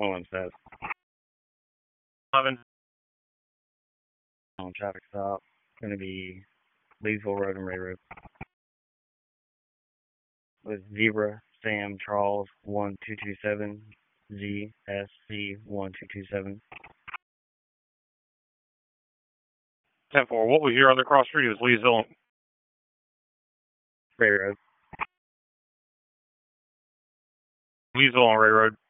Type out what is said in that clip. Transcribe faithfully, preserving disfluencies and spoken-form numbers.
One says. eleven. On traffic stop. It's going to be Leesville Road and Ray Road. With Zebra, Sam, Charles, one two two seven, Z, S, C, one two two seven. ten four, what was your other cross street? It was Leesville. Ray Road. Leesville on Ray Road.